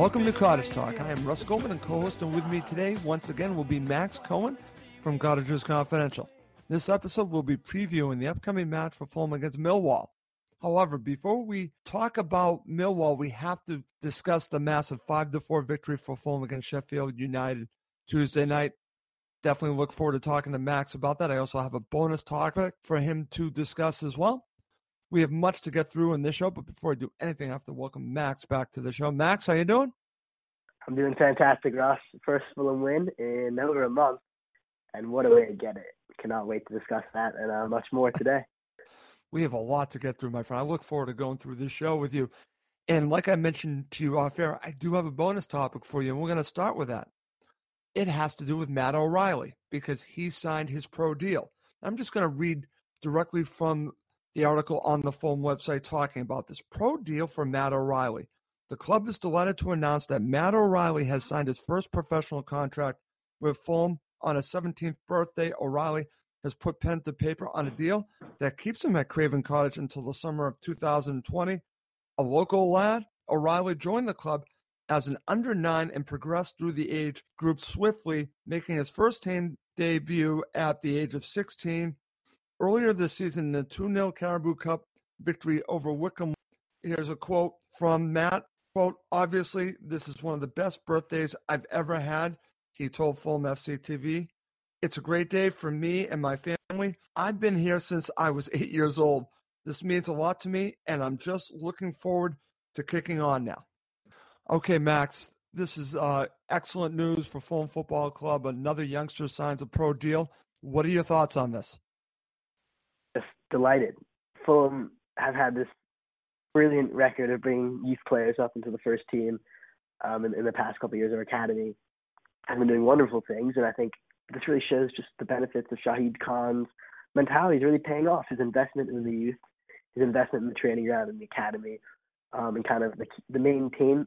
Welcome to Cottage Talk. I am Russ Goldman and co-host, and with me today, once again, will be Max Cohen from Cottagers Confidential. This episode will be previewing the upcoming match for Fulham against Millwall. However, before we talk about Millwall, we have to discuss the massive 5-4 victory for Fulham against Sheffield United Tuesday night. Definitely look forward to talking to Max about that. I also have a bonus topic for him to discuss as well. We have much to get through in this show, but before I do anything, I have to welcome Max back to the show. Max, how you doing? I'm doing fantastic, Ross. First Fulham win in over a month, and what a way to get it. Cannot wait to discuss that and much more today. We have a lot to get through, my friend. I look forward to going through this show with you. And like I mentioned to you off air, I do have a bonus topic for you, and we're going to start with that. It has to do with Matt O'Reilly because he signed his pro deal. I'm just going to read directly from the article on the Fulham website talking about this pro deal for Matt O'Reilly. The club is delighted to announce that Matt O'Reilly has signed his first professional contract with Fulham on his 17th birthday. O'Reilly has put pen to paper on a deal that keeps him at Craven Cottage until the summer of 2020. A local lad, O'Reilly joined the club as an under-9 and progressed through the age group swiftly, making his first team debut at the age of 16. Earlier this season, in the 2-0 Carabao Cup victory over Wycombe, here's a quote from Matt. Quote, obviously, this is one of the best birthdays I've ever had, he told Fulham FC TV. It's a great day for me and my family. I've been here since I was 8 years old. This means a lot to me, and I'm just looking forward to kicking on now. Okay, Max, this is excellent news for Fulham Football Club. Another youngster signs a pro deal. What are your thoughts on this? Just delighted. Fulham have had this brilliant record of bringing youth players up into the first team in the past couple of years of academy. Have been doing wonderful things, and I think this really shows just the benefits of Shahid Khan's mentality. Is really paying off. His investment in the youth, his investment in the training ground and the academy, and kind of the maintenance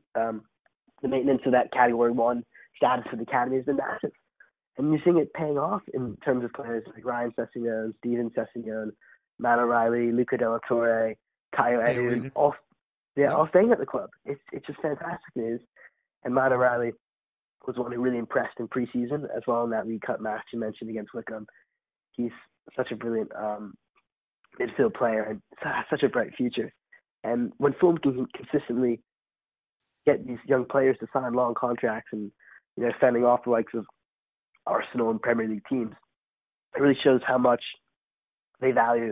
of that Category 1 status for the academy has been massive. And you're seeing it paying off in terms of players like Ryan Sessegnon, Steven Sessegnon, Matt O'Reilly, Luca Della Torre, Kaio Edu, all staying at the club. It's just fantastic news. And Matt O'Reilly was one who really impressed in preseason as well in that League Cup match you mentioned against Wycombe. He's such a brilliant midfield player and has such a bright future. And when Fulham can consistently get these young players to sign long contracts and fending off the likes of Arsenal and Premier League teams, it really shows how much they value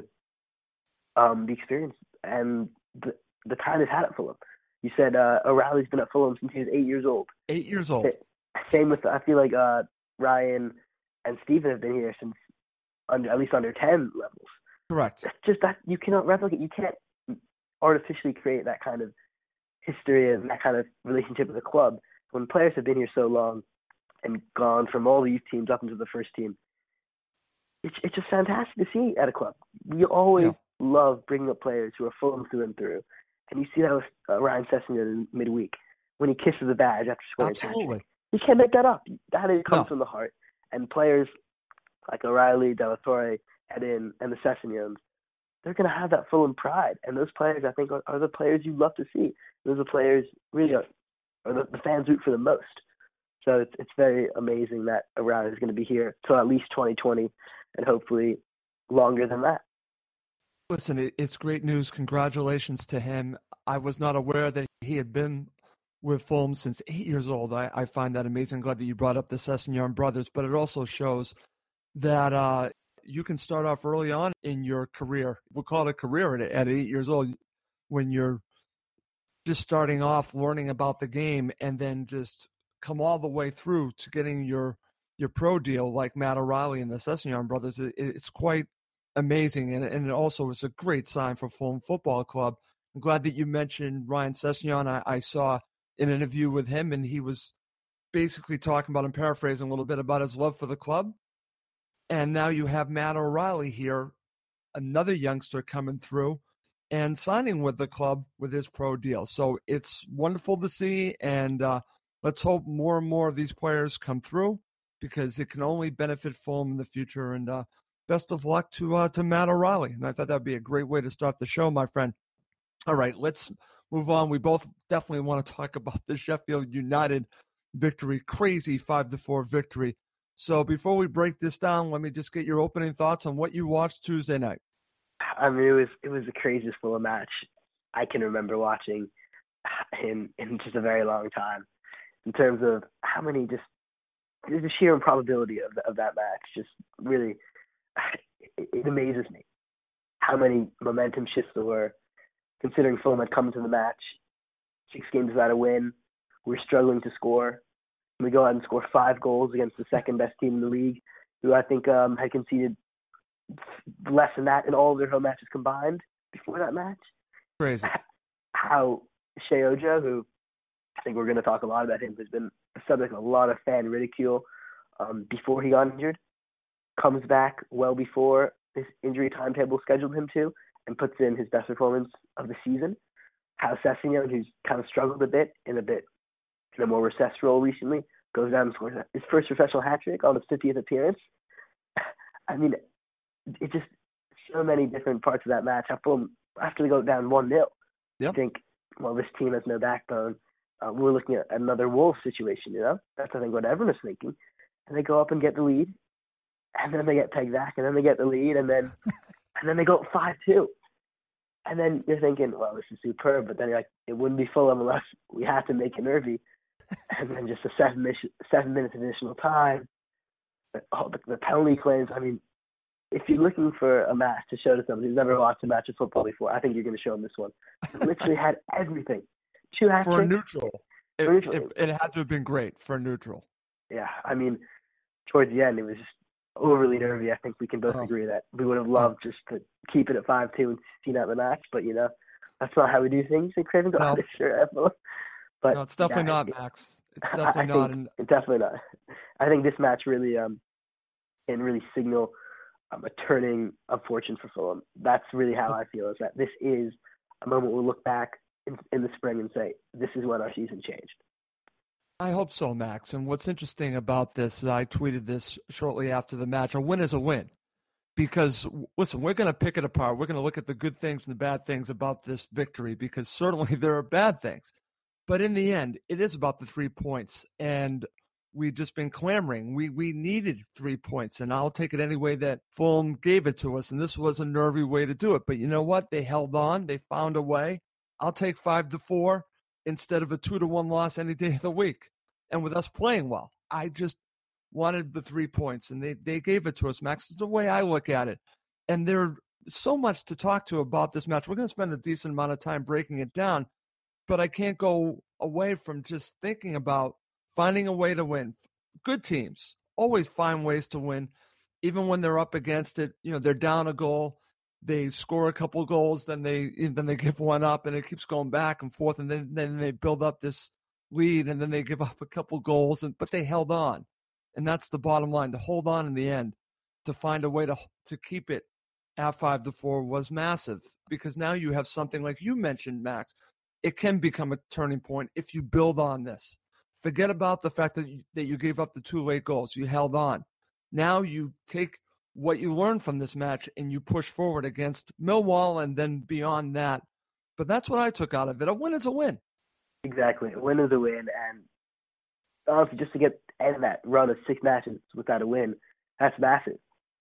the experience and the time they've had at Fulham. You said O'Reilly's been at Fulham since he was 8 years old. 8 years old. Same with, I feel like Ryan and Steven have been here since at least under 10 levels. Correct. It's just that you cannot replicate. You can't artificially create that kind of history and that kind of relationship with the club when players have been here so long and gone from all the youth teams up into the first team. It's just fantastic to see at a club. We always love bringing up players who are Fulham through and through. And you see that with Ryan Sessegnon in midweek when he kisses the badge after scoring. Absolutely. You can't make that up. That comes from the heart. And players like O'Reilly, Della Torre, Edin, and the Sessegnons, they're going to have that Fulham pride. And those players, I think, are the players you love to see. Those are players really are the fans root for the most. So it's very amazing that O'Reilly is going to be here till at least 2020 and hopefully longer than that. Listen, it's great news. Congratulations to him. I was not aware that he had been with Fulham since 8 years old. I find that amazing. I'm glad that you brought up the Sessegnon brothers, but it also shows that you can start off early on in your career. We'll call it a career at 8 years old when you're just starting off learning about the game and then just come all the way through to getting your pro deal like Matt O'Reilly and the Sessegnon brothers. It's quite amazing, and it also is a great sign for Fulham Football Club. I'm glad that you mentioned Ryan Sessegnon. I saw an interview with him, and he was basically talking about, and paraphrasing a little bit, about his love for the club. And now you have Matt O'Reilly here, another youngster coming through and signing with the club with his pro deal. So it's wonderful to see, and let's hope more and more of these players come through because it can only benefit Fulham in the future. And best of luck to Matt O'Reilly. And I thought that would be a great way to start the show, my friend. All right, let's move on. We both definitely want to talk about the Sheffield United victory, crazy 5-4 victory. So before we break this down, let me just get your opening thoughts on what you watched Tuesday night. I mean, it was the craziest full match I can remember watching in just a very long time. In terms of how many the sheer improbability of that match, just really, it amazes me how many momentum shifts there were. Considering Fulham had come to the match 6 games without a win, we're struggling to score. We go out and score 5 goals against the second best team in the league, who I think had conceded less than that in all of their home matches combined before that match. Crazy. How Shea Ojo, who I think we're going to talk a lot about him, has been the subject of a lot of fan ridicule before he got injured, comes back well before his injury timetable scheduled him to, and puts in his best performance of the season. How Sessegnon, who's kind of struggled a bit in a more recessed role recently, goes down and scores his first professional hat trick on his 50th appearance. I mean, it just so many different parts of that match. After they go down 1-0, yep. You think, well, this team has no backbone. We're looking at another Wolves situation, That's, I think, what everyone is thinking. And they go up and get the lead, and then they get pegged back, and then they get the lead, and then they go 5-2. And then you're thinking, well, this is superb, but then you're like, it wouldn't be Fulham unless we had to make it nervy. And then just a 7 minutes additional time. The penalty claims. I mean, if you're looking for a match to show to somebody who's never watched a match of football before, I think you're going to show them this one. It literally had everything. 2 hat tricks. For a neutral. It had to have been great for a neutral. Yeah, I mean, towards the end, it was just overly nervy. I think we can both agree that we would have loved just to keep it at 5-2 and see out the match, but that's not how we do things in Craven Cottage. Sure, but no, it's definitely not, Max. It's definitely not. It's definitely not. I think this match really can really signal a turning of fortune for Fulham. That's really how I feel. Is that this is a moment we'll look back in the spring and say, this is when our season changed. I hope so, Max. And what's interesting about this, I tweeted this shortly after the match, a win is a win. Because, listen, we're going to pick it apart. We're going to look at the good things and the bad things about this victory, because certainly there are bad things. But in the end, it is about the 3 points. And we've just been clamoring. We needed 3 points, and I'll take it any way that Fulham gave it to us. And this was a nervy way to do it. But you know what? They held on. They found a way. I'll take 5-4 instead of a 2-1 loss any day of the week. And with us playing well, I just wanted the 3 points, and they gave it to us, Max. It's the way I look at it. And there's so much to talk to about this match. We're going to spend a decent amount of time breaking it down, but I can't go away from just thinking about finding a way to win. Good teams always find ways to win, even when they're up against it. They're down a goal, they score a couple goals, then they give one up, and it keeps going back and forth, and then they build up this lead, and then they give up a couple goals, but they held on. And that's the bottom line. To hold on in the end, to find a way to keep it at 5-4 was massive, because now you have something like you mentioned, Max. It can become a turning point if you build on this. Forget about the fact that you gave up the 2 late goals. You held on. Now you take what you learned from this match and you push forward against Millwall and then beyond that. But that's what I took out of it. A win is a win. Exactly. A win is a win. And honestly, just to end that run of 6 matches without a win, that's massive.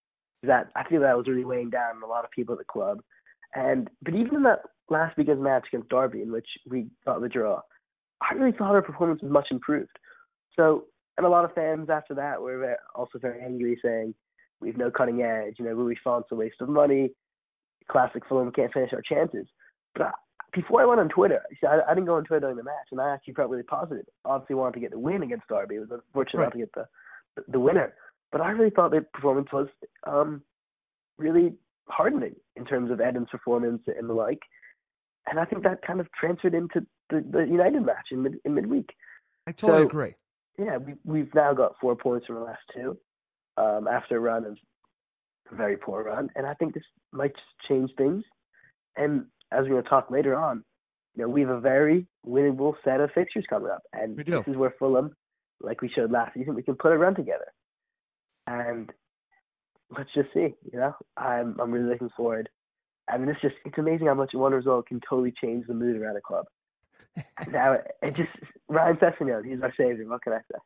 I feel that was really weighing down a lot of people at the club. But even in that last weekend's match against Derby, in which we got the draw, I really thought our performance was much improved. So, and a lot of fans after that were also very angry, saying, we have no cutting edge, Louis Font's a waste of money, classic Fulham, can't finish our chances. But before I went on Twitter, I didn't go on Twitter during the match, and I actually felt really positive. Obviously wanted to get the win against Derby. It was unfortunate not to get the winner. But I really thought their performance was really hardening in terms of Edin's performance and the like. And I think that kind of transferred into the United match in midweek. I totally agree. Yeah, we've now got 4 points from the last 2 after a very poor run. And I think this might just change things. And as we're going to talk later on, we have a very winnable set of fixtures coming up. And this is where Fulham, like we showed last season, we can put a run together. And let's just see, I'm really looking forward. I mean, it's amazing how much one result can totally change the mood around a club. Now, Ryan Sessegnon, he's our savior. What can I say?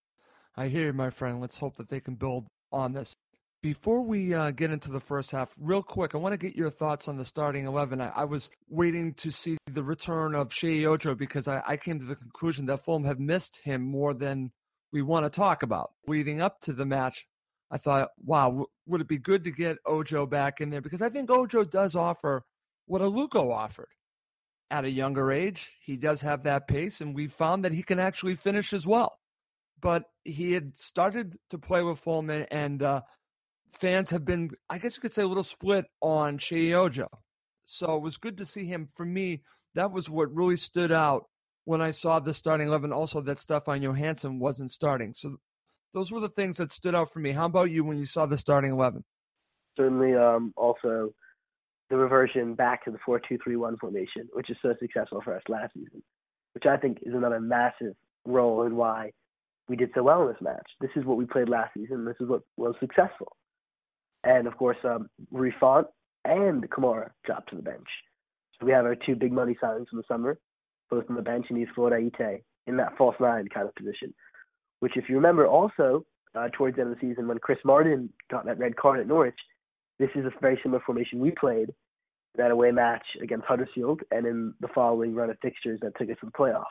I hear you, my friend. Let's hope that they can build on this. Before we get into the first half, real quick, I want to get your thoughts on the starting 11. I was waiting to see the return of Sheyi Ojo because I came to the conclusion that Fulham have missed him more than we want to talk about. Leading up to the match, I thought, wow, would it be good to get Ojo back in there? Because I think Ojo does offer what Aluko offered. At a younger age, he does have that pace, and we found that he can actually finish as well. But he had started to play with Fulham, and fans have been, I guess you could say, a little split on Sheyi Ojo. So it was good to see him. For me, that was what really stood out when I saw the starting 11. Also, that Stefan Johansson wasn't starting. So those were the things that stood out for me. How about you when you saw the starting 11? Certainly, also the reversion back to the 4-2-3-1 formation, which is so successful for us last season, which I think is another massive role in why we did so well in this match. This is what we played last season. This is what was successful. And, of course, Rui Font and Kamara dropped to the bench. So we have our two big money signings from the summer, both on the bench, and Flora Ite in that false nine kind of position, which, if you remember, also towards the end of the season when Chris Martin got that red card at Norwich, this is a very similar formation we played in that away match against Huddersfield and in the following run of fixtures that took us to the playoffs.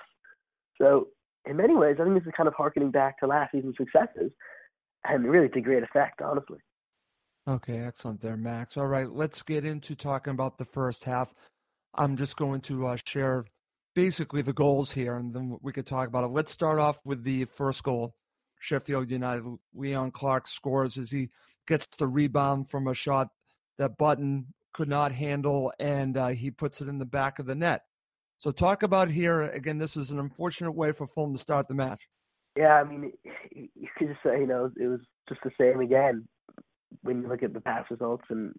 So, in many ways, I think this is kind of harkening back to last season's successes, and really to great effect, honestly. Okay, excellent there, Max. All right, let's get into talking about the first half. I'm just going to share basically the goals here, and then we could talk about it. Let's start off with the first goal. Sheffield United, Leon Clark scores as he gets the rebound from a shot that Button could not handle, and he puts it in the back of the net. So talk about here, again, this is an unfortunate way for Fulham to start the match. Yeah, I mean, you could just say, it was just the same again. When you look at the past results, and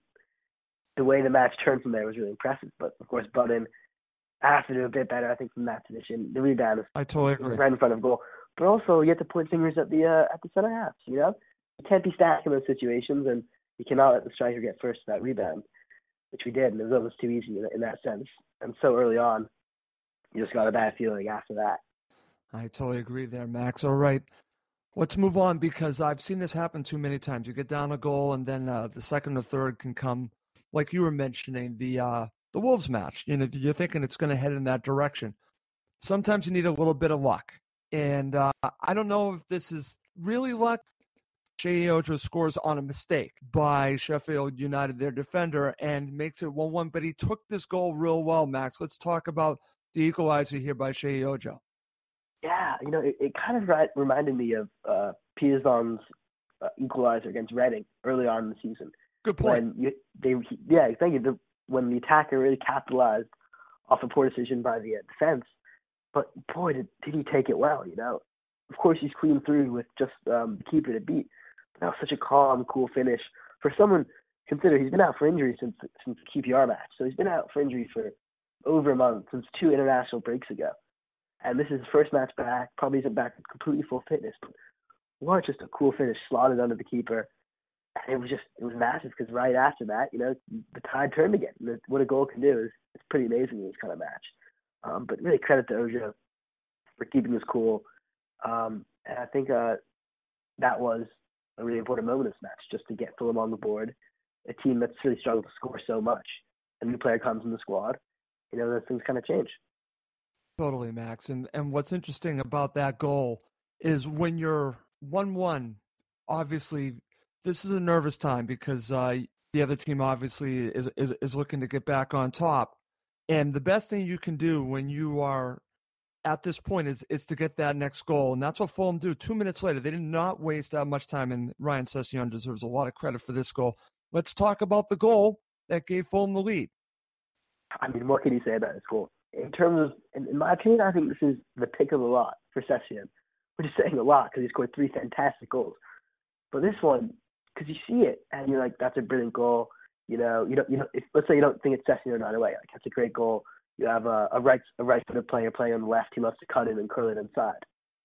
the way the match turned from there was really impressive. But, of course, Button has to do a bit better, I think, from that position. The rebound is I totally agree. Right in front of goal. But also, you have to point fingers at the center half, You can't be static in those situations, and you cannot let the striker get first to that rebound, which we did, and it was almost too easy in that sense. And so early on, you just got a bad feeling after that. I totally agree there, Max. All right. Let's move on because I've seen this happen too many times. You get down a goal, and then the second or third can come, like you were mentioning, the Wolves match. You're thinking it's going to head in that direction. Sometimes you need a little bit of luck. And I don't know if this is really luck. Sheyi Ojo scores on a mistake by Sheffield United, their defender, and makes it 1-1. But he took this goal real well, Max. Let's talk about the equalizer here by Sheyi Ojo. Yeah, it kind of reminded me of Piazon's equalizer against Reading early on in the season. Good point. Thank you. When the attacker really capitalized off a poor decision by the defense, but boy, did he take it well. Of course, he's clean through with just the keeper to beat. But that was such a calm, cool finish for someone. Consider he's been out for injury since the QPR match, so he's been out for injury for over a month, since 2 international breaks ago. And this is his first match back, probably isn't back with completely full fitness, but what just a cool finish, slotted under the keeper. And it was massive because right after that, the tide turned again. What a goal can do is it's pretty amazing in this kind of match. But really credit to Ojo for keeping this cool. And I think that was a really important moment in this match, just to get Fulham on the board, a team that's really struggled to score so much. A new player comes in the squad, those things kind of change. Totally, Max. And what's interesting about that goal is when you're 1-1, obviously this is a nervous time because the other team obviously is looking to get back on top. And the best thing you can do when you are at this point is to get that next goal. And that's what Fulham do. 2 minutes later, they did not waste that much time, and Ryan Sessegnon deserves a lot of credit for this goal. Let's talk about the goal that gave Fulham the lead. I mean, what can you say about this goal? In terms of, in my opinion, I think this is the pick of the lot for Sessegnon, which is saying a lot because he scored 3 fantastic goals. But this one, because you see it and you're like, that's a brilliant goal. Let's say you don't think it's Sessegnon right away. Like, that's a great goal. You have a right-footed player playing on the left. He loves to cut in and curl it inside.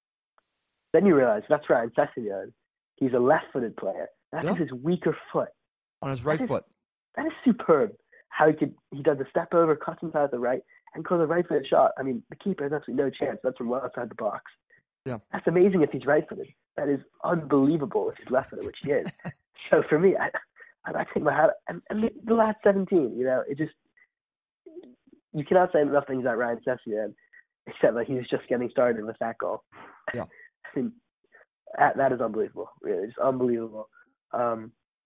Then you realize that's Ryan Sessegnon. He's a left-footed player. That's his weaker foot. On his right foot. That is superb. how he does the step over, cuts inside at the right, and goes a right-footed shot. I mean, the keeper has absolutely no chance. That's from well outside the box. Yeah. That's amazing if he's right-footed. That is unbelievable if he's left-footed, which he is. So for me, I think my hat, and the last 17, it just, you cannot say enough things about Ryan Sessegnon, except that he was just getting started with that goal. Yeah. I mean, that is unbelievable, really, just unbelievable. I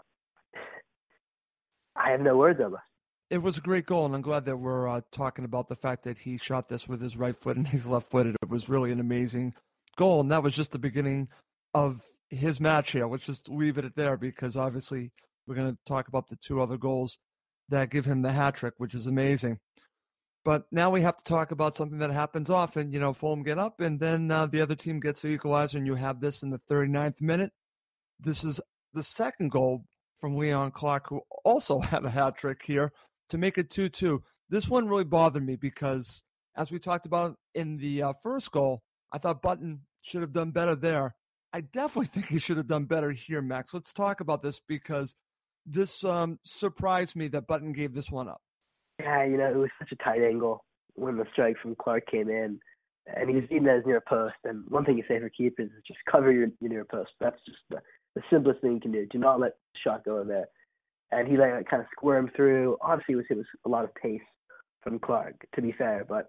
have no words on this. It was a great goal, and I'm glad that we're talking about the fact that he shot this with his right foot and he's left-footed. It was really an amazing goal, and that was just the beginning of his match here. Let's just leave it at there because obviously we're going to talk about the two other goals that give him the hat trick, which is amazing. But now we have to talk about something that happens often. Fulham get up, and then the other team gets the equalizer, and you have this in the 39th minute. This is the second goal from Leon Clark, who also had a hat trick here to make it 2-2. This one really bothered me because, as we talked about in the first goal, I thought Button should have done better there. I definitely think he should have done better here, Max. Let's talk about this because this surprised me that Button gave this one up. Yeah, it was such a tight angle when the strike from Clark came in, and he was beaten at his near post. And one thing you say for keepers is just cover your near post. That's just the simplest thing you can do. Do not let the shot go in there. And he kind of squirmed through. Obviously, it was a lot of pace from Clark, to be fair, but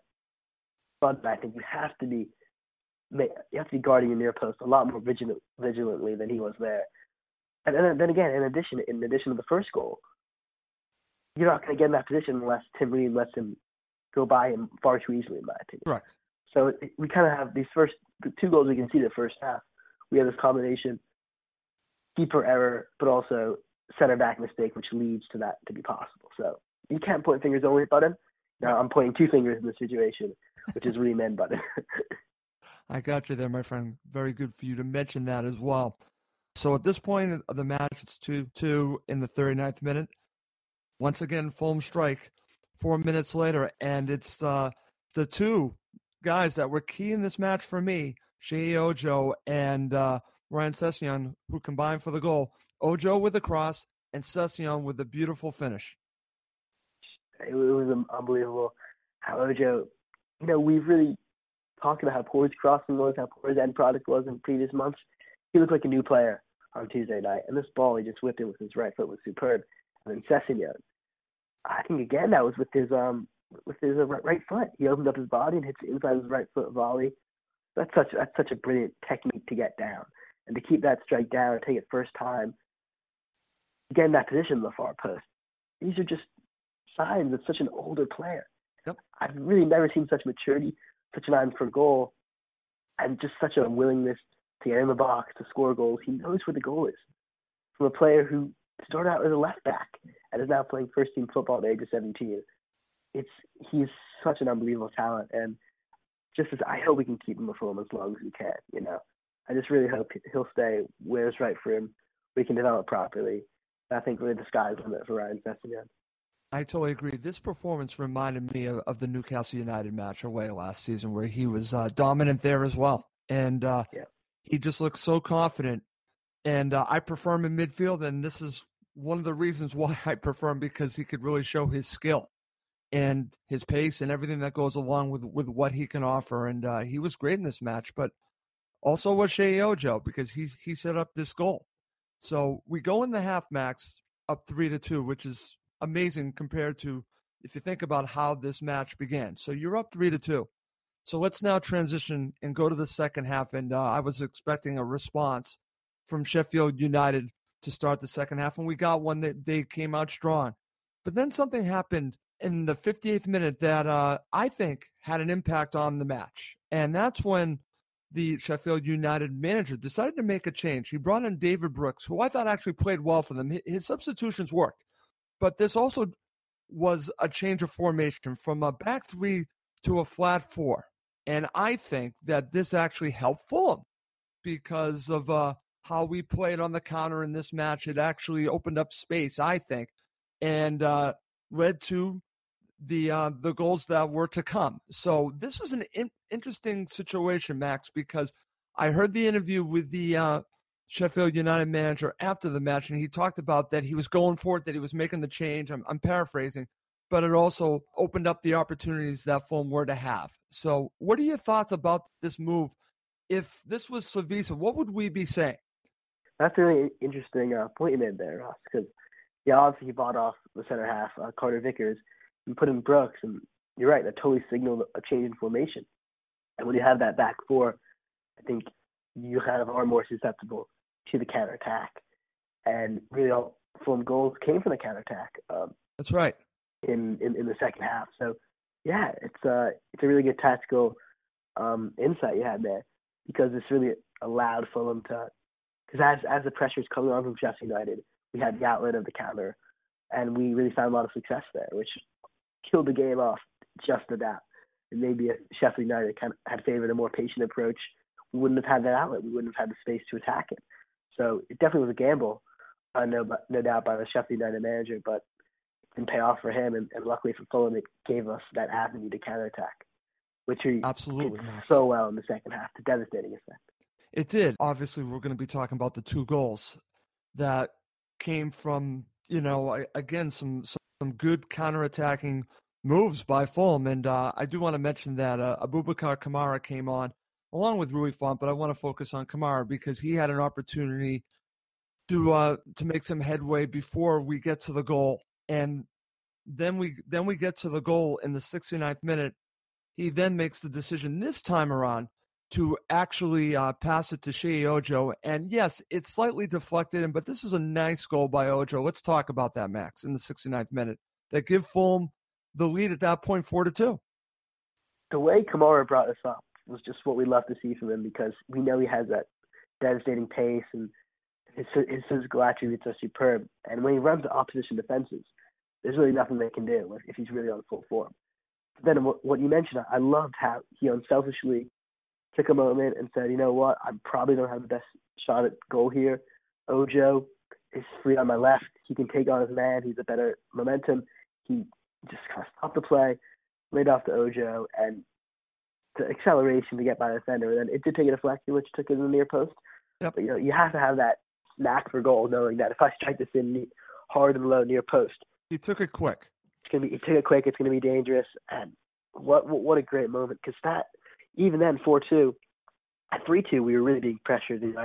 I think you have to be guarding your near post a lot more vigilantly than he was there. And then again, in addition to the first goal, you're not going to get in that position unless Tim Ream lets him go by him far too easily, in my opinion. Correct. So we kind of have the two goals we can see the first half. We have this combination, keeper error, but also center back mistake, which leads to that to be possible. So you can't point fingers only at Button. Now I'm pointing two fingers in this situation, which is Ream and Button. I got you there, my friend. Very good for you to mention that as well. So at this point of the match, it's 2-2 in the 39th minute. Once again, Fulham strike 4 minutes later, and it's the two guys that were key in this match for me, Sheyi Ojo and Ryan Sessegnon, who combined for the goal. Ojo with the cross and Sessegnon with the beautiful finish. It was unbelievable how Ojo, we've really talked about how poor his crossing was, how poor his end product was in previous months. He looked like a new player on Tuesday night, and this ball he just whipped in with his right foot was superb. And then Sessegnon, I think again that was with his right foot. He opened up his body and hits the inside of his right foot volley. That's such a brilliant technique to get down, and to keep that strike down and take it first time. Get in that position in the far post. These are just signs of such an older player. Yep. I've really never seen such maturity, such an eye for goal, and just such a willingness to get in the box, to score goals. He knows where the goal is. From a player who started out as a left back and is now playing first team football at the age of 17. He's such an unbelievable talent, and I hope we can keep him at Fulham as long as we can. I just really hope he'll stay where it's right for him. We can develop properly. I think really the sky's the limit for Ryan Sessegnon. I totally agree. This performance reminded me of the Newcastle United match away last season, where he was dominant there as well, and he just looked so confident. And I prefer him in midfield, and this is one of the reasons why I prefer him, because he could really show his skill and his pace and everything that goes along with what he can offer. And he was great in this match, but also was Sheyi Ojo, because he set up this goal. So we go in the half, Max, up 3-2, which is amazing compared to if you think about how this match began. So you're up 3-2. So let's now transition and go to the second half. And I was expecting a response from Sheffield United to start the second half, and we got one. That they came out strong. But then something happened in the 58th minute that I think had an impact on the match. And that's when the Sheffield United manager decided to make a change. He brought in David Brooks, who I thought actually played well for them. His substitutions worked. But this also was a change of formation from a back three to a flat four. And I think that this actually helped Fulham because of how we played on the counter in this match. It actually opened up space, I think, and led to the goals that were to come. So this is an interesting situation, Max, because I heard the interview with the Sheffield United manager after the match, and he talked about that he was going for it, that he was making the change. I'm paraphrasing, but it also opened up the opportunities that Fulham were to have. So what are your thoughts about this move? If this was Slavisa, what would we be saying? That's a really interesting point you made there, Ross, because, yeah, obviously he bought off the center half, Carter Vickers, and put in Brooks, and you're right, that totally signaled a change in formation. And when you have that back four, I think you kind of are more susceptible to the counterattack. And really all Fulham goals came from the counterattack. That's right. In the second half. So, yeah, it's a really good tactical insight you had there, because it's really allowed Fulham to, because as the pressure is coming on from Sheffield United, we had the outlet of the counter, and we really found a lot of success there, which killed the game off just about. And maybe if Sheffield United kind of had favored a more patient approach, we wouldn't have had that outlet. We wouldn't have had the space to attack it. So it definitely was a gamble, no doubt, by the Sheffield United manager, but it didn't pay off for him. And luckily for Fulham, it gave us that avenue to counterattack, which we absolutely did so well in the second half, to devastating effect. It did. Obviously, we're going to be talking about the 2 goals that came from, again, some good counterattacking moves by Fulham. And I do want to mention that Aboubakar Kamara came on along with Rui Font, but I want to focus on Kamara because he had an opportunity to make some headway before we get to the goal. And then we get to the goal in the 69th minute. He then makes the decision this time around to actually pass it to Shea Ojo. And yes, it's slightly deflected, but this is a nice goal by Ojo. Let's talk about that, Max, in the 69th minute. That give Fulham the lead at that point, 4-2. The way Kamara brought us up was just what we love to see from him, because we know he has that devastating pace, and his physical attributes are superb. And when he runs the opposition defenses, there's really nothing they can do if he's really on full form. But then what you mentioned, I loved how he unselfishly took a moment and said, you know what, I probably don't have the best shot at goal here. Ojo is free on my left. He can take on his man. He's a better momentum. He just kind of stopped the play, laid off to Ojo, and the acceleration to get by the defender. And then it did take a deflection, which took it in the near post. Yep. But, you have to have that knack for goal, knowing that if I strike this in hard and low near post, he took it quick. He took it quick. It's going to be dangerous. And what a great moment, because that, even then, 4-2, at 3-2, we were really being pressured. And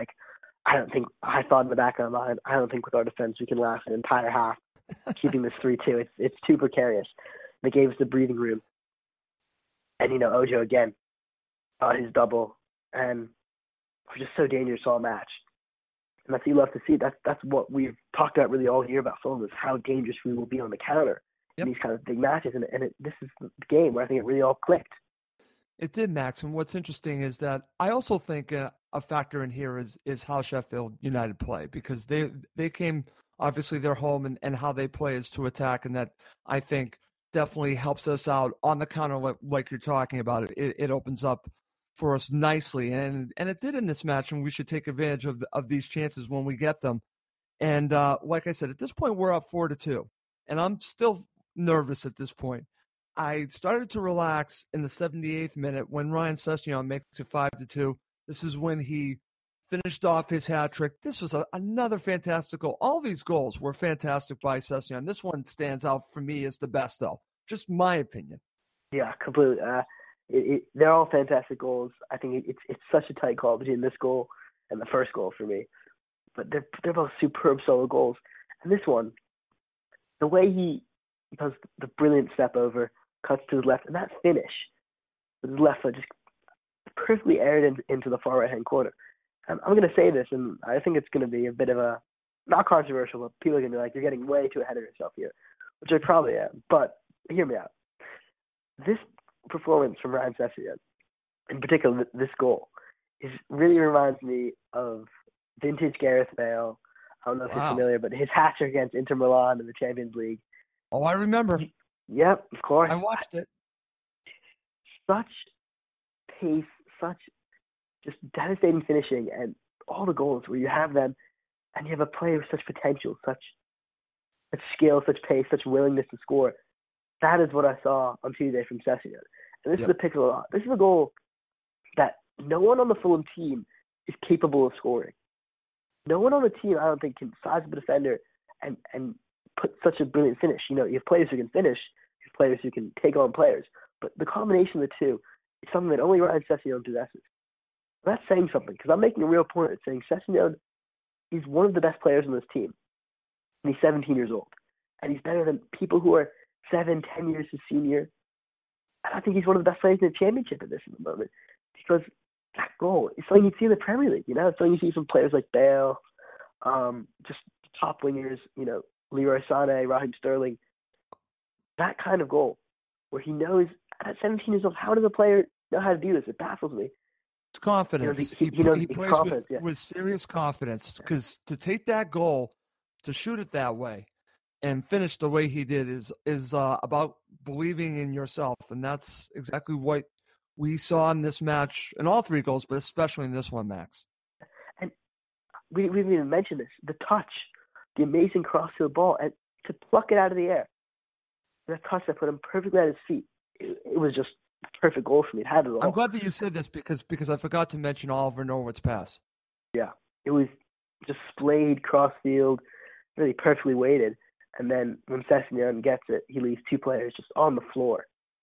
I thought in the back of my mind, I don't think with our defense we can last an entire half keeping this 3-2. It's too precarious. And it gave us the breathing room. And, Ojo again got his double, and we're just so dangerous all match. And that's what you love to see. That's what we've talked about really all year about Fulham, is how dangerous we will be on the counter in these kind of big matches. And this is the game where I think it really all clicked. It did, Max. And what's interesting is that I also think a factor in here is how Sheffield United play, because they came, obviously they're home, and how they play is to attack. And that, I think, definitely helps us out on the counter like you're talking about. It opens up for us nicely. And it did in this match, and we should take advantage of these chances when we get them. And like I said, at this point, we're up 4-2. And I'm still nervous at this point. I started to relax in the 78th minute when Ryan Sessegnon makes it 5-2. This is when he finished off his hat trick. This was another fantastic goal. All these goals were fantastic by Sessegnon. This one stands out for me as the best, though. Just my opinion. Yeah, completely. They're all fantastic goals. I think it's such a tight call between this goal and the first goal for me. But they're both superb solo goals. And this one, the way he does the brilliant step over, cuts to his left, and that finish with his left foot just perfectly aired into the far right-hand corner. I'm going to say this, and I think it's going to be a bit of a, not controversial, but people are going to be like, you're getting way too ahead of yourself here, which I probably am. But hear me out. This performance from Ryan Sessegnon, in particular this goal, really reminds me of vintage Gareth Bale. I don't know if you're familiar, but his hat trick against Inter Milan in the Champions League. Oh, I remember. Yep, of course. I watched it. Such pace, such just devastating finishing, and all the goals where you have them, and you have a player with such potential, such skill, such pace, such willingness to score. That is what I saw on Tuesday from Sessegnon. And this is a pick a lot. This is a goal that no one on the Fulham team is capable of scoring. No one on the team, I don't think, can size up a defender and put such a brilliant finish. You have players who can finish, players who can take on players. But the combination of the two is something that only Ryan Sessegnon possesses. That's saying something, because I'm making a real point at saying Sessegnon is one of the best players on this team. And he's 17 years old. And he's better than people who are 7, 10 years his senior. And I think he's one of the best players in the championship at this moment. Because that goal is something you'd see in the Premier League. It's something you see from players like Bale, just top wingers, Leroy Sané, Raheem Sterling. That kind of goal where he knows at 17 years old, how does a player know how to do this? It baffles me. It's confidence. He plays confidence, with serious confidence, because to take that goal, to shoot it that way, and finish the way he did is about believing in yourself, and that's exactly what we saw in this match, in all three goals, but especially in this one, Max. And we didn't even mention this: the touch, the amazing cross-field ball, and to pluck it out of the air. That touch that put him perfectly at his feet. It was just a perfect goal for me. It had it all. I'm glad that you said this because I forgot to mention Oliver Norwood's pass. Yeah, it was just splayed cross-field, really perfectly weighted. And then when Sessegnon gets it, he leaves two players just on the floor.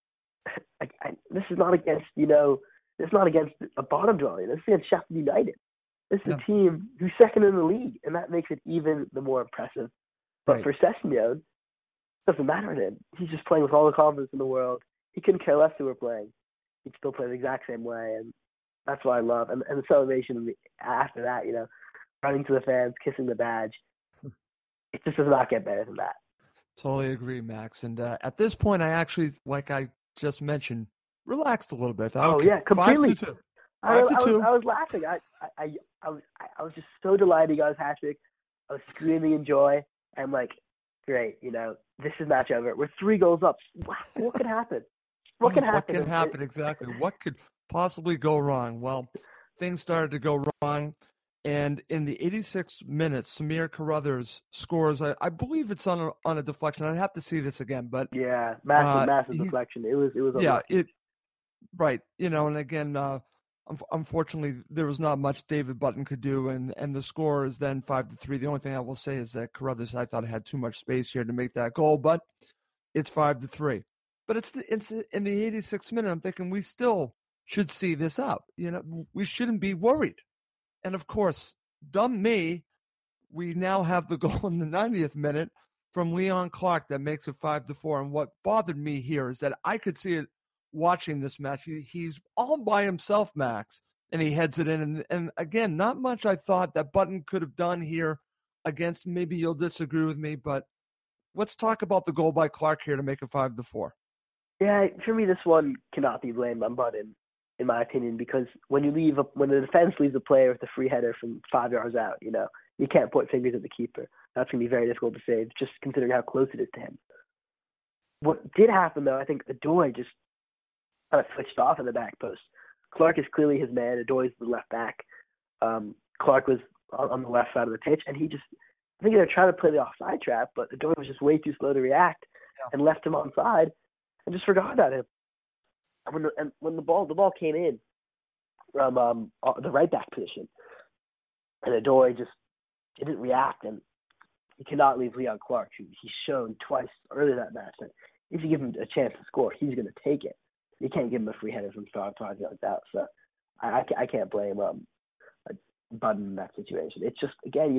This is not against, this is not against a bottom dwelling. This is against Sheffield United. This is a team who's second in the league, and that makes it even the more impressive. But for Sessegnon, it doesn't matter to him. He's just playing with all the confidence in the world. He couldn't care less who we're playing. He'd still play the exact same way, and that's what I love. And the celebration after that, running to the fans, kissing the badge. It just does not get better than that. Totally agree, Max. And at this point, I actually, like I just mentioned, relaxed a little bit. Yeah, completely. 5-2. I was laughing. I was just so delighted he got his hat trick. I was screaming in joy. I'm like, great, this is match over. We're 3 goals up. What could happen? What can happen? What can happen, exactly? What could possibly go wrong? Well, things started to go wrong. And in the 86th minute, Samir Carruthers scores. I believe it's on a deflection. I'd have to see this again, but yeah, massive deflection. It was. Yeah, right. And again, unfortunately, there was not much David Button could do, and the score is then 5-3. The only thing I will say is that Carruthers, I thought, had too much space here to make that goal, but it's 5-3. But it's in the 86th minute. I'm thinking we still should see this up. We shouldn't be worried. And of course, dumb me, we now have the goal in the 90th minute from Leon Clark that makes it 5-4. And what bothered me here is that I could see it watching this match. He's all by himself, Max, and he heads it in. And again, not much I thought that Button could have done here against, maybe you'll disagree with me, but let's talk about the goal by Clark here to make it 5-4. Yeah, for me, this one cannot be blamed on Button, in my opinion, because when the defense leaves a player with a free header from 5 yards out, you can't point fingers at the keeper. That's going to be very difficult to save, just considering how close it is to him. What did happen, though, I think Adoy just kind of switched off in the back post. Clark is clearly his man. Adoy's the left back. Clark was on the left side of the pitch, and I think they were trying to play the offside trap, but Adoy was just way too slow to react and left him onside and just forgot about him. And when the ball came in from the right back position, and Adoy just didn't react, and he cannot leave Leon Clark, who he's shown twice earlier that match that if you give him a chance to score, he's going to take it. You can't give him a free header from 5 yards out. So I can't blame Button in that situation. It's just, again,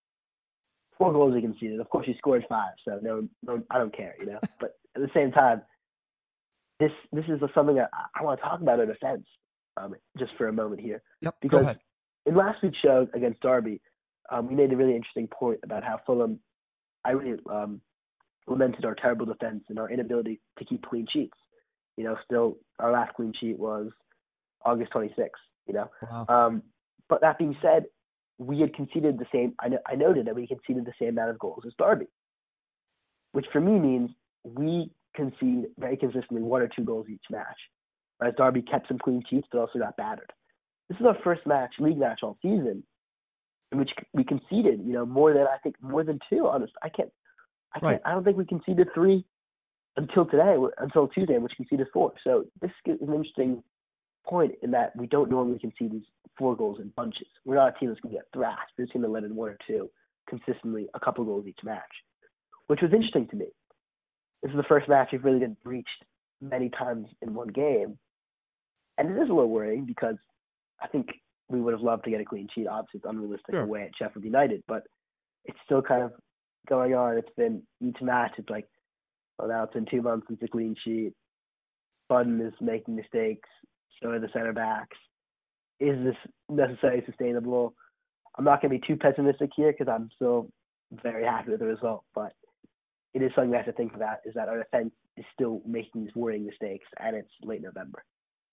4 goals he conceded. Of course, he scored 5, so no, I don't care, But at the same time, this is something I want to talk about in defense, just for a moment here. Yep, because go ahead. In last week's show against Derby, we made a really interesting point about how Fulham, I really lamented our terrible defense and our inability to keep clean sheets. Still, our last clean sheet was August 26th, Wow. But that being said, we had conceded the same. I noted that we conceded the same amount of goals as Derby, which for me means we concede very consistently 1 or 2 goals each match, whereas Derby kept some clean sheets but also got battered. This is our first league match all season, in which we conceded, more than 2. Honestly, I don't think we conceded 3 until Tuesday, in which we conceded 4. So this is an interesting point in that we don't normally concede these 4 goals in bunches. We're not a team that's going to get thrashed. We're a team that let in 1 or 2 consistently, a couple goals each match, which was interesting to me. this is the first match we've really been breached many times in one game. And it is a little worrying because I think we would have loved to get a clean sheet. Obviously, it's unrealistic away at Sheffield United, but it's still kind of going on. It's been each match. It's like, well, now it's been 2 months since a clean sheet. Budden is making mistakes. So are the center backs. Is this necessarily sustainable? I'm not going to be too pessimistic here because I'm still very happy with the result, but it is something we have to think about, is that our defense is still making these worrying mistakes, and it's late November.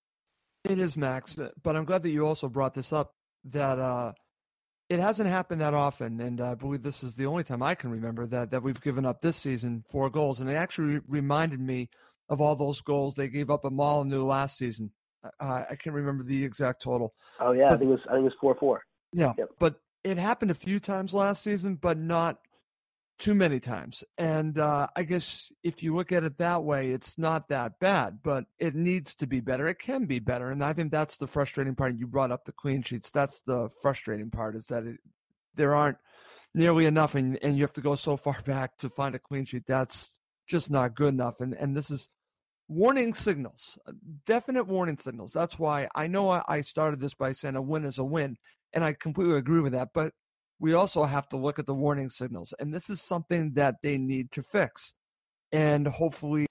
It is, Max, but I'm glad that you also brought this up, that it hasn't happened that often, and I believe this is the only time I can remember that we've given up this season 4 goals, and it actually reminded me of all those goals they gave up at Molineux last season. I can't remember the exact total. Oh, yeah, but, I think it was 4-4. Yeah, yep. But it happened a few times last season, but not too many times. And I guess if you look at it that way, it's not that bad, but it needs to be better. It can be better. And I think that's the frustrating part. You brought up the clean sheets. That's the frustrating part, is that there aren't nearly enough, and you have to go so far back to find a clean sheet. That's just not good enough. And this is warning signals, definite warning signals. That's why I know I started this by saying a win is a win, and I completely agree with that. But we also have to look at the warning signals, and this is something that they need to fix. And hopefully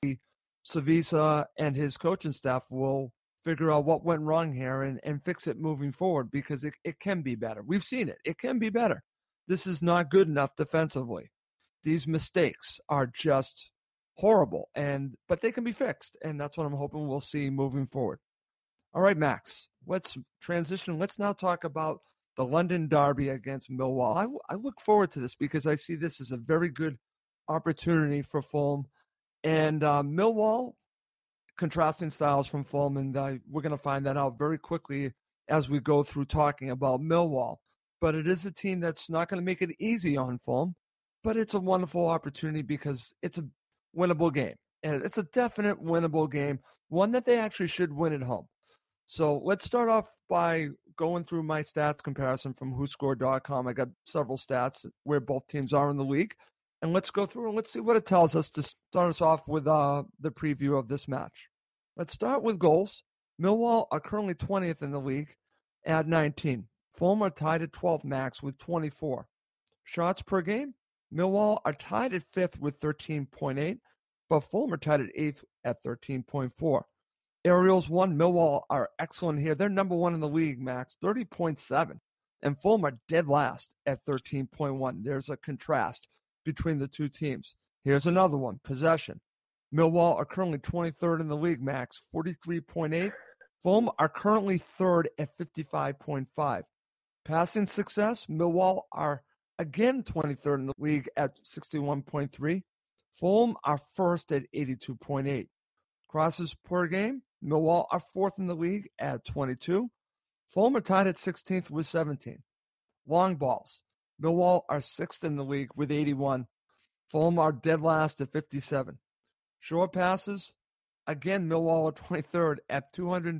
Savisa and his coaching staff will figure out what went wrong here and fix it moving forward, because it can be better. We've seen it. It can be better. This is not good enough defensively. These mistakes are just horrible, but they can be fixed, and that's what I'm hoping we'll see moving forward. All right, Max, let's transition. Let's now talk about the London Derby against Millwall. I look forward to this because I see this as a very good opportunity for Fulham. And Millwall, contrasting styles from Fulham, and we're going to find that out very quickly as we go through talking about Millwall. But it is a team that's not going to make it easy on Fulham, but it's a wonderful opportunity because it's a winnable game. And it's a definite winnable game, one that they actually should win at home. So let's start off by going through my stats comparison from WhoScored.com. I got several stats where both teams are in the league. And let's go through and let's see what it tells us to start us off with the preview of this match. Let's start with goals. Millwall are currently 20th in the league at 19. Fulham are tied at 12th, Max, with 24. Shots per game, Millwall are tied at 5th with 13.8, but Fulham are tied at 8th at 13.4. Aerials won. Millwall are excellent here. They're number 1 in the league, Max, 30.7. And Fulham are dead last at 13.1. There's a contrast between the two teams. Here's another one, possession. Millwall are currently 23rd in the league, Max, 43.8. Fulham are currently 3rd at 55.5. Passing success, Millwall are again 23rd in the league at 61.3. Fulham are 1st at 82.8. Crosses per game, Millwall are 4th in the league at 22. Fulham are tied at 16th with 17. Long balls, Millwall are 6th in the league with 81. Fulham are dead last at 57. Short passes, again, Millwall are 23rd at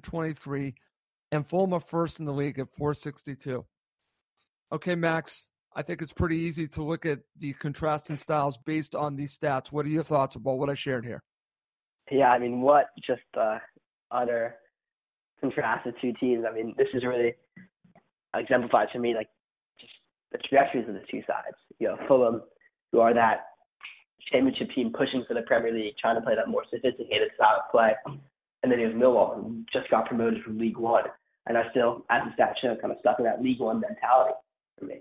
223, and Fulham are 1st in the league at 462. Okay, Max, I think it's pretty easy to look at the contrasting styles based on these stats. What are your thoughts about what I shared here? Yeah, I mean, what just utter contrast the two teams. I mean, this is really exemplified for me, like, just the trajectories of the two sides. You know, Fulham, who are that championship team pushing for the Premier League, trying to play that more sophisticated style of play. And then you have Millwall, who just got promoted from League One, and are still, as the stats show, kind of stuck in that League One mentality for me.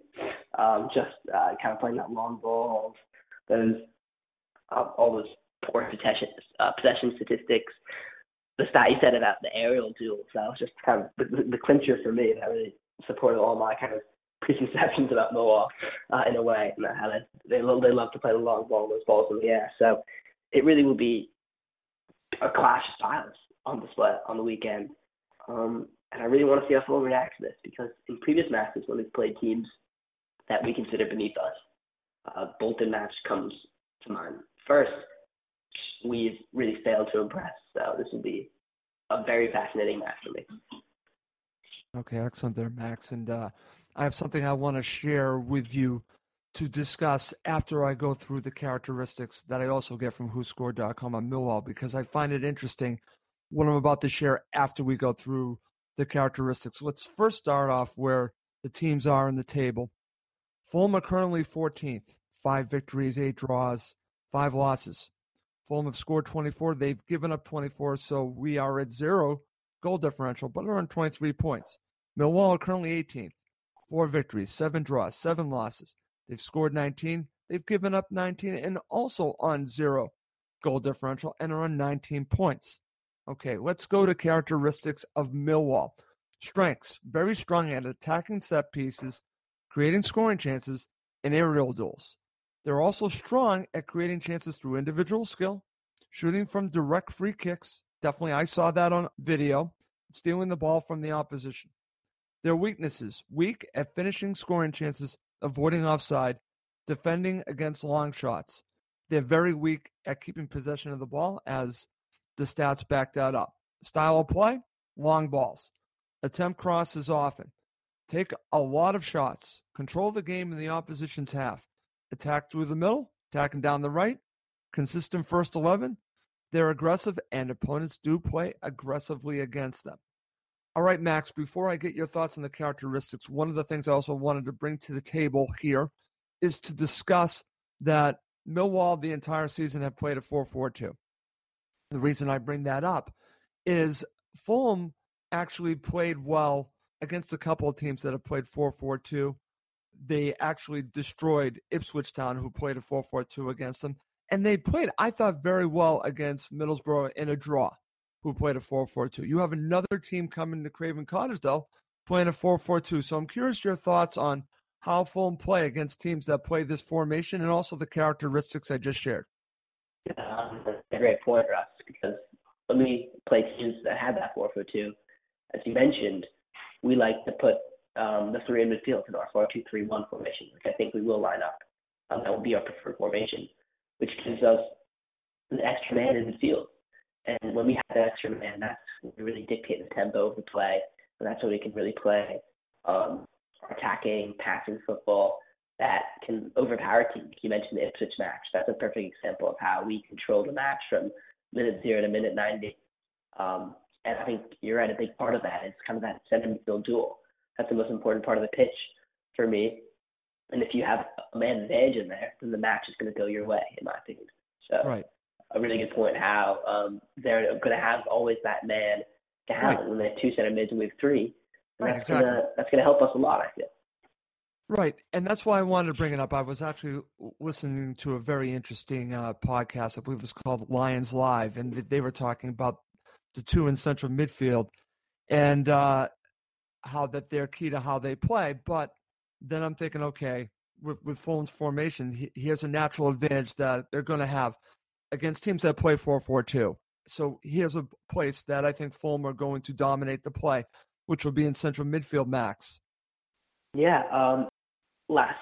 Kind of playing that long ball, all those poor possession statistics. The stat you said about the aerial duels, that was just kind of the clincher for me. That really supported all my kind of preconceptions about Millwall in a way, and how they love to play the long ball, those balls in the air. So it really will be a clash of styles on display on the weekend. And I really want to see how Fulham reacts to this, because in previous matches when we've played teams that we consider beneath us, Bolton match comes to mind first. We've really failed to impress, so this will be a very fascinating match for me. Okay, excellent there, Max. And I have something I want to share with you to discuss after I go through the characteristics that I also get from WhoScored.com on Millwall, because I find it interesting what I'm about to share after we go through the characteristics. Let's first start off where the teams are in the table. Fulham are currently 14th, 5 victories, 8 draws, 5 losses. Fulham have scored 24. They've given up 24, so we are at 0 goal differential, but are on 23 points. Millwall are currently 18th, 4 victories, 7 draws, 7 losses. They've scored 19. They've given up 19 and also on 0 goal differential and are on 19 points. Okay, let's go to characteristics of Millwall. Strengths, very strong at attacking set pieces, creating scoring chances, and aerial duels. They're also strong at creating chances through individual skill, shooting from direct free kicks. Definitely, I saw that on video, stealing the ball from the opposition. Their weaknesses, weak at finishing scoring chances, avoiding offside, defending against long shots. They're very weak at keeping possession of the ball, as the stats back that up. Style of play, long balls. Attempt crosses often. Take a lot of shots. Control the game in the opposition's half. Attack through the middle, attacking down the right. Consistent first 11. They're aggressive, and opponents do play aggressively against them. All right, Max, before I get your thoughts on the characteristics, one of the things I also wanted to bring to the table here is to discuss that Millwall the entire season have played a 4-4-2. The reason I bring that up is Fulham actually played well against a couple of teams that have played 4-4-2. They actually destroyed Ipswich Town, who played a 4-4-2 against them. And they played, I thought, very well against Middlesbrough in a draw, who played a 4-4-2. You have another team coming to Craven Cottage, though, playing a 4-4-2. So I'm curious your thoughts on how Fulham play against teams that play this formation and also the characteristics I just shared. That's a great point, Russ, because when we play teams that have that 4-4-2, as you mentioned, we like to put the 3 in midfield in our 4-2-3-1 formation, which I think we will line up. That will be our preferred formation, which gives us an extra man in midfield. And when we have that extra man, that's when we really dictate the tempo of the play, and that's when we can really play attacking, passing football that can overpower teams. You mentioned the Ipswich match. That's a perfect example of how we controlled the match from minute 0 to minute 90. And I think you're right, a big part of that is kind of that center midfield duel. That's the most important part of the pitch for me. And if you have a man advantage in there, then the match is going to go your way, in my opinion. So right. A really good point how they're going to have always that man down right. When they have 2 center mids and we have 3. And right, that's going to help us a lot, I feel. Right, and that's why I wanted to bring it up. I was actually listening to a very interesting podcast. I believe it was called Lions Live, and they were talking about the 2 in central midfield and how that they're key to how they play. But then I'm thinking, okay, with Fulham's formation, here's a natural advantage that they're going to have against teams that play 4-4-2. So here's a place that I think Fulham are going to dominate the play, which will be in central midfield, Max. Yeah, last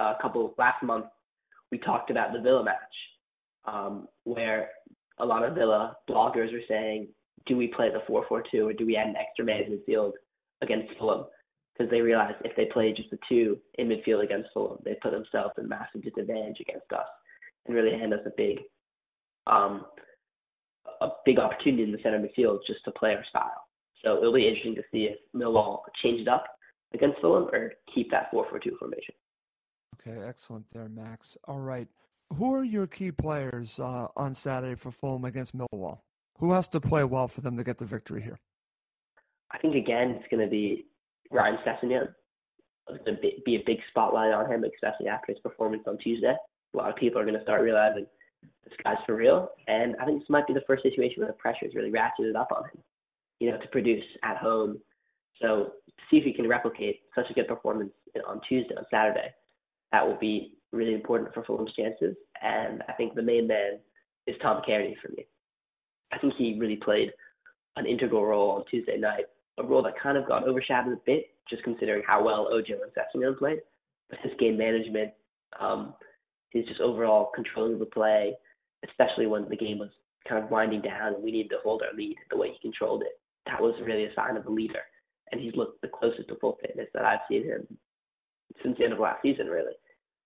month, we talked about the Villa match, where a lot of Villa bloggers were saying, do we play the 4-4-2 or do we add an extra man in midfield against Fulham? Because they realized if they play just the 2 in midfield against Fulham, they put themselves in massive disadvantage against us and really hand us a big opportunity in the center midfield just to play our style. So it'll be interesting to see if Millwall change it up against Fulham or keep that 4-4-2 formation. Okay, excellent there, Max. All right. Who are your key players on Saturday for Fulham against Millwall? Who has to play well for them to get the victory here? I think, again, it's going to be Ryan Sessegnon. It's going to be a big spotlight on him, especially after his performance on Tuesday. A lot of people are going to start realizing this guy's for real. And I think this might be the first situation where the pressure is really ratcheted up on him, to produce at home. So to see if he can replicate such a good performance on Saturday, that will be really important for Fulham's chances. And I think the main man is Tom Kearney for me. I think he really played an integral role on Tuesday night, a role that kind of got overshadowed a bit, just considering how well Ojo and Sessegnon played. But his game management, his just overall controlling the play, especially when the game was kind of winding down and we needed to hold our lead, the way he controlled it, that was really a sign of a leader. And he's looked the closest to full fitness that I've seen him since the end of last season, really.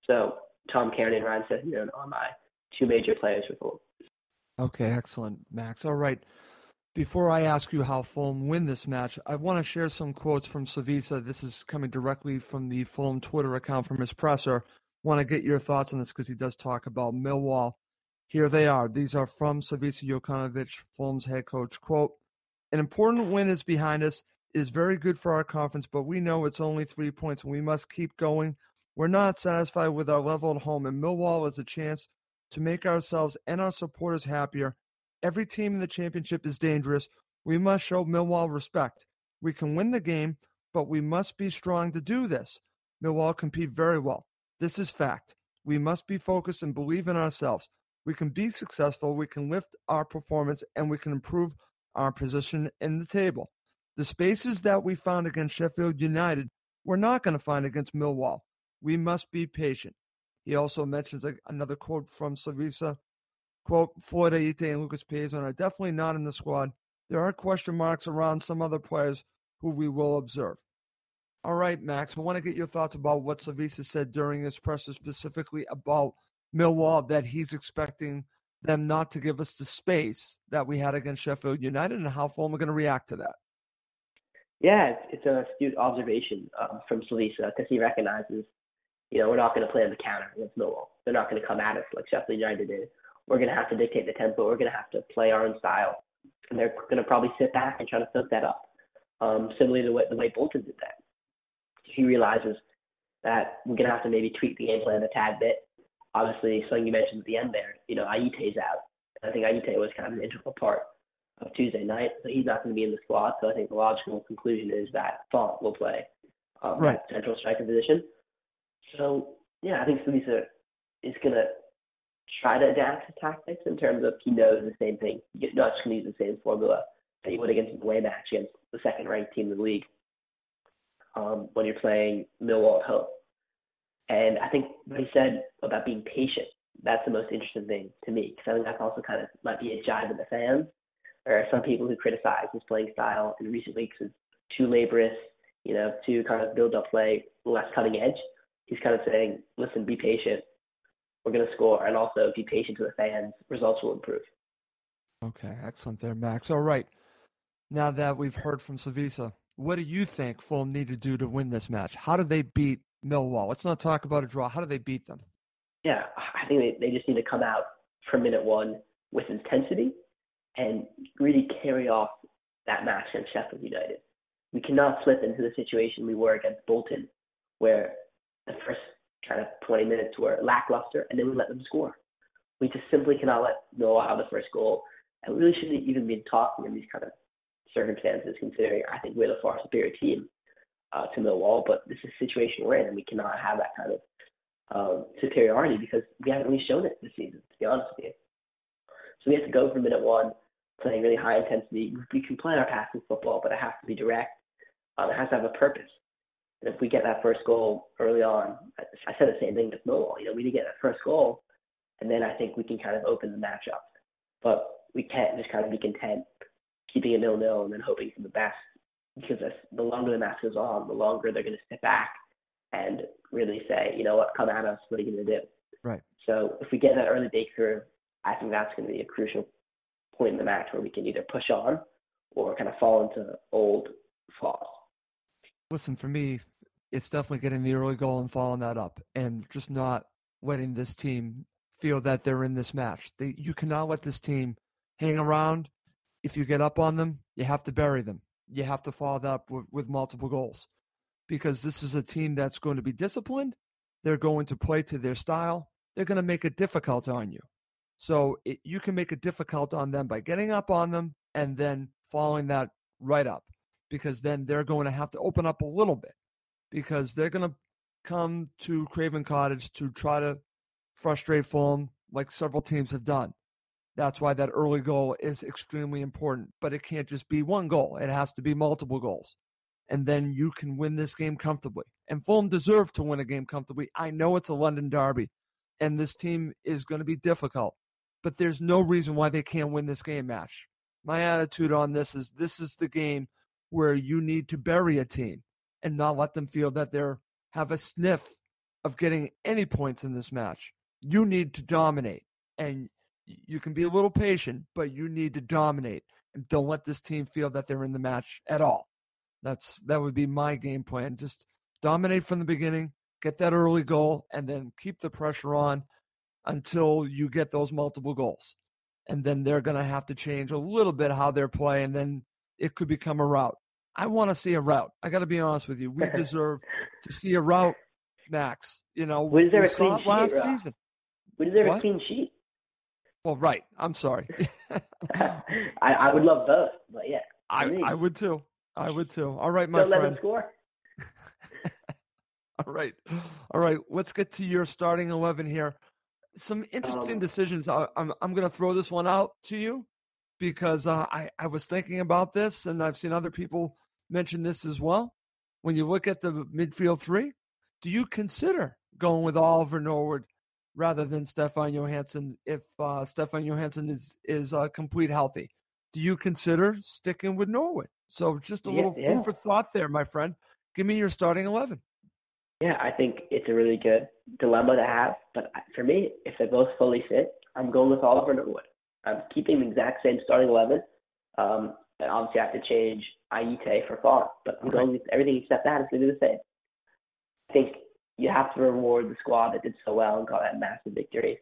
So Tom Kearney and Ryan Sessegnon are my two major players for Fulham. Okay, excellent, Max. All right. Before I ask you how Fulham win this match, I want to share some quotes from Savisa. This is coming directly from the Fulham Twitter account from his presser. Want to get your thoughts on this because he does talk about Millwall. Here they are. These are from Savisa Jokanovic, Fulham's head coach. Quote, "An important win is behind us. It is very good for our conference, but we know it's only 3 points and we must keep going. We're not satisfied with our level at home, and Millwall is a chance to make ourselves and our supporters happier. Every team in the championship is dangerous. We must show Millwall respect. We can win the game, but we must be strong to do this. Millwall compete very well. This is fact. We must be focused and believe in ourselves. We can be successful, we can lift our performance, and we can improve our position in the table. The spaces that we found against Sheffield United, we're not going to find against Millwall. We must be patient." He also mentions another quote from Savisa. Quote, "Floyd Ayite and Lucas Payson are definitely not in the squad. There are question marks around some other players who we will observe." All right, Max, I want to get your thoughts about what Savisa said during his presser specifically about Millwall, that he's expecting them not to give us the space that we had against Sheffield United, and how Fulham are going to react to that. Yeah, it's an astute observation from Savisa because he recognizes, we're not going to play on the counter against Millwall. They're not going to come at us like Sheffield United did. We're going to have to dictate the tempo. We're going to have to play our own style. And they're going to probably sit back and try to soak that up, similarly to the way Bolton did that. So he realizes that we're going to have to maybe tweak the game plan a tad bit. Obviously, something you mentioned at the end there, Ayite's out. I think Ayite was kind of an integral part of Tuesday night, so he's not going to be in the squad. So I think the logical conclusion is that Font will play that central striker position. So, I think Savisa is going to try to adapt his tactics in terms of he knows the same thing. You're not just going to use the same formula that you would against an away match against the second-ranked team in the league when you're playing Millwall at home. And I think what he said about being patient, that's the most interesting thing to me, because I think that's also kind of might be a jibe in the fans. There are some people who criticize his playing style in recent weeks as too laborious, too kind of build-up play, less cutting edge. He's kind of saying, listen, be patient. We're going to score, and also be patient to the fans. Results will improve. Okay, excellent there, Max. All right. Now that we've heard from Savisa, what do you think Fulham need to do to win this match? How do they beat Millwall? Let's not talk about a draw. How do they beat them? Yeah, I think they just need to come out from minute one with intensity and really carry off that match against Sheffield United. We cannot slip into the situation we were against Bolton, where the first kind of 20 minutes were lackluster, and then we let them score. We just simply cannot let Millwall have the first goal, and we really shouldn't even be talking in these kind of circumstances, considering I think we're the far superior team to Millwall, but this is a situation we're in, and we cannot have that kind of superiority because we haven't really shown it this season, to be honest with you. So we have to go from minute one, playing really high intensity. We can play our passing football, but it has to be direct. It has to have a purpose. And if we get that first goal early on, I said the same thing with Millwall. We need to get that first goal, and then I think we can kind of open the match up. But we can't just kind of be content keeping it 0-0 and then hoping for the best, because the longer the match goes on, the longer they're going to sit back and really say, you know what, come at us, what are you going to do? Right. So if we get that early breakthrough, I think that's going to be a crucial point in the match where we can either push on or kind of fall into old flaws. Listen, for me, it's definitely getting the early goal and following that up and just not letting this team feel that they're in this match. You cannot let this team hang around. If you get up on them, you have to bury them. You have to follow that up with multiple goals, because this is a team that's going to be disciplined. They're going to play to their style. They're going to make it difficult on you. So you can make it difficult on them by getting up on them and then following that right up, because then they're going to have to open up a little bit, because they're going to come to Craven Cottage to try to frustrate Fulham like several teams have done. That's why that early goal is extremely important, but it can't just be one goal. It has to be multiple goals. And then you can win this game comfortably. And Fulham deserve to win a game comfortably. I know it's a London derby, and this team is going to be difficult, but there's no reason why they can't win this game match. My attitude on this is the game where you need to bury a team and not let them feel that they have a sniff of getting any points in this match. You need to dominate, and you can be a little patient, but you need to dominate, and don't let this team feel that they're in the match at all. That would be my game plan. Just dominate from the beginning, get that early goal, and then keep the pressure on until you get those multiple goals. And then they're going to have to change a little bit how they're playing, and then it could become a rout. I want to see a rout. I got to be honest with you. We deserve to see a rout, Max. You know, we saw it last season. We deserve a clean sheet. Well, right. I'm sorry. I would love both, but yeah. I would too. I would too. All right, my Don't friend. let them score. All right. Let's get to your starting 11 here. Some interesting decisions. I'm going to throw this one out to you because I was thinking about this, and I've seen other people mention this as well. When you look at the midfield three, do you consider going with Oliver Norwood rather than Stefan Johansson if Stefan Johansson is complete healthy? Do you consider sticking with Norwood? So just a little food for thought there, my friend. Give me your starting 11. Yeah, I think it's a really good dilemma to have. But for me, if they're both fully fit, I'm going with Oliver Norwood. I'm keeping the exact same starting 11. And obviously, I have to change Aite for Fawn. But I'm going with everything except that. It's going to be the same. I think you have to reward the squad that did so well and got that massive victory.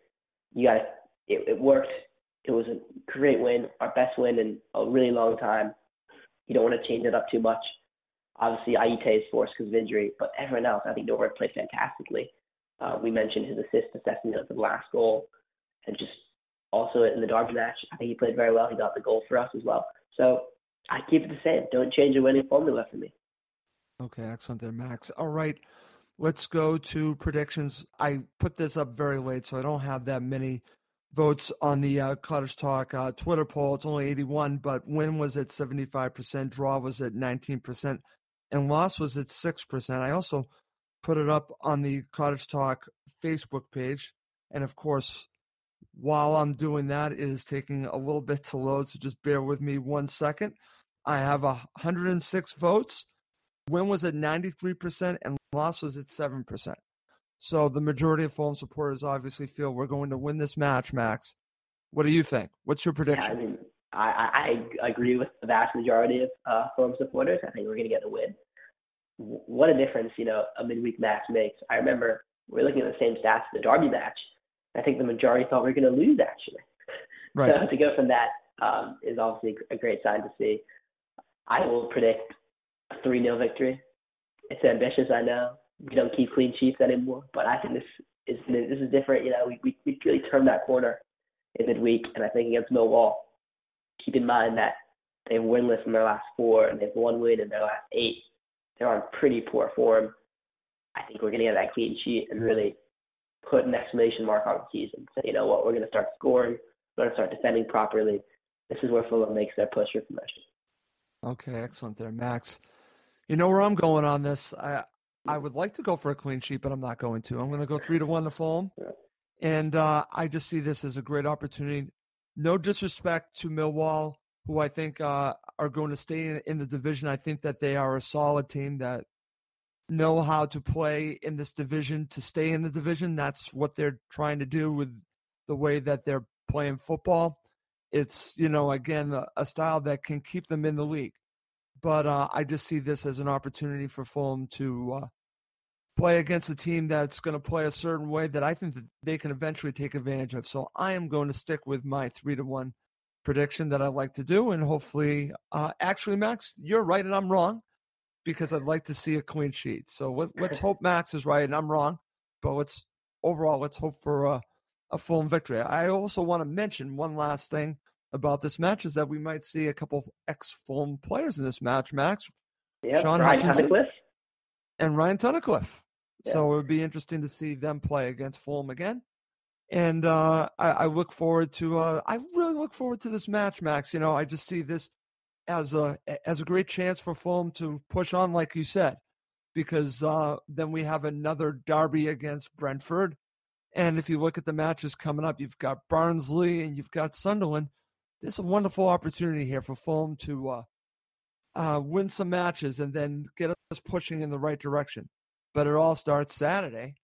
It worked. It was a great win, our best win in a really long time. You don't want to change it up too much. Obviously, Aite is forced because of injury, but everyone else, I think Norwood played fantastically. We mentioned his assist to Sessignon for the last goal, and just also in the Derby match, I think he played very well. He got the goal for us as well. So I keep it the same. Don't change the winning formula for me. Okay, excellent there, Max. All right, let's go to predictions. I put this up very late, so I don't have that many votes on the Cottage Talk Twitter poll. It's only 81, but win was at 75%, draw was at 19%, and loss was at 6%. I also put it up on the Cottage Talk Facebook page, and of course, while I'm doing that, it is taking a little bit to load, so just bear with me 1 second. I have 106 votes. Win was at 93%, and loss was at 7%. So the majority of Fulham supporters obviously feel we're going to win this match, Max. What do you think? What's your prediction? Yeah, I mean, I agree with the vast majority of Fulham supporters. I think we're going to get a win. What a difference, a midweek match makes. I remember we were looking at the same stats for the Derby match. I think the majority thought we were going to lose, actually. Right. So to go from that is obviously a great sign to see. I will predict a 3-0 victory. It's ambitious, I know. We don't keep clean sheets anymore, but I think this is different. We really turned that corner in midweek, and I think against Millwall, keep in mind that they've winless in their last 4, and they've 1 win in their last 8. They're on pretty poor form. I think we're going to get that clean sheet and really put an exclamation mark on the season. So, you know what, we're going to start scoring. We're going to start defending properly. This is where Fulham makes their push for promotion. Okay, excellent there, Max. You know where I'm going on this. I would like to go for a clean sheet, but I'm not going to. I'm going to go 3-1 to Fulham. And I just see this as a great opportunity. No disrespect to Millwall, who I think are going to stay in the division. I think that they are a solid team that know how to play in this division to stay in the division. That's what they're trying to do with the way that they're playing football. It's, again, a style that can keep them in the league. But I just see this as an opportunity for Fulham to play against a team that's going to play a certain way that I think that they can eventually take advantage of. So I am going to stick with my 3-1 prediction that I like to do. And hopefully, actually, Max, you're right and I'm wrong because I'd like to see a clean sheet. So let's hope Max is right and I'm wrong. But let's hope for a Fulham victory. I also want to mention one last thing about this match is that we might see a couple ex-Fulham players in this match, Max. Yeah, Sean Ryan Hutchinson Tunnicliffe. and Ryan Tunnicliffe. Yeah. So it would be interesting to see them play against Fulham again. And I look forward to I really look forward to this match, Max. I just see this as a great chance for Fulham to push on, like you said, because then we have another derby against Brentford. And if you look at the matches coming up, you've got Barnsley and you've got Sunderland. There's a wonderful opportunity here for Fulham to win some matches and then get us pushing in the right direction. But it all starts Saturday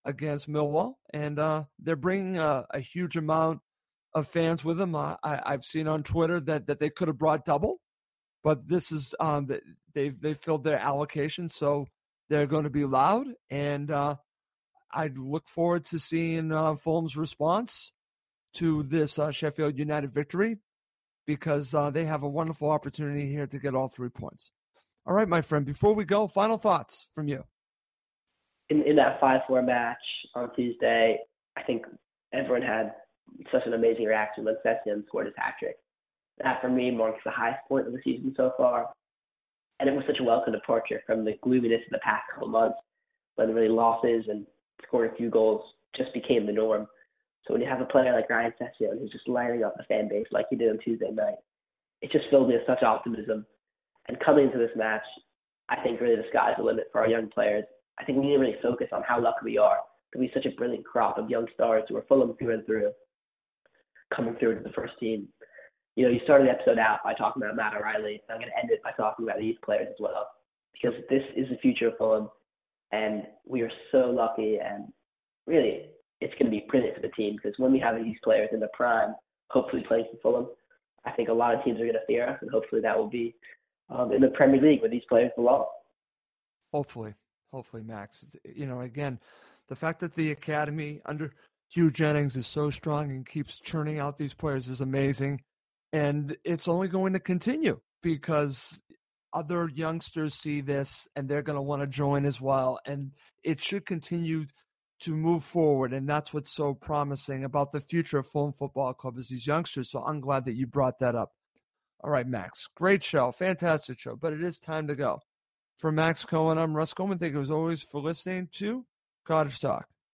against Millwall, and they're bringing a huge amount of fans with them. I've seen on Twitter that they could have brought double, but this is they've filled their allocation, so they're going to be loud, and I look forward to seeing Fulham's response to this Sheffield United victory, because they have a wonderful opportunity here to get all 3 points. All right, my friend, before we go, final thoughts from you. In that 5-4 match on Tuesday, I think everyone had such an amazing reaction when Sessegnon scored his hat-trick. That, for me, marks the highest point of the season so far. And it was such a welcome departure from the gloominess of the past couple of months, when really losses and scoring a few goals just became the norm. So when you have a player like Ryan Sessegnon who's just lighting up the fan base like he did on Tuesday night, it just filled me with such optimism. And coming into this match, I think really the sky's the limit for our young players. I think we need to really focus on how lucky we are to be such a brilliant crop of young stars who are Fulham through and through, coming through to the first team. You know, you started the episode out by talking about Matt O'Reilly, and I'm going to end it by talking about these players as well, because this is the future of Fulham, and we are so lucky, and really, it's going to be brilliant for the team, because when we have these players in the prime, hopefully playing for Fulham, I think a lot of teams are going to fear us, and hopefully that will be in the Premier League where these players belong. Hopefully, Max. You know, again, the fact that the academy under Hugh Jennings is so strong and keeps churning out these players is amazing. And it's only going to continue, because other youngsters see this and they're going to want to join as well. And it should continue to move forward. And that's what's so promising about the future of Fulham Football Club, is these youngsters. So I'm glad that you brought that up. All right, Max, great show, fantastic show, but it is time to go. For Max Cohen, I'm Russ Coleman. Thank you as always for listening to Cottage Talk.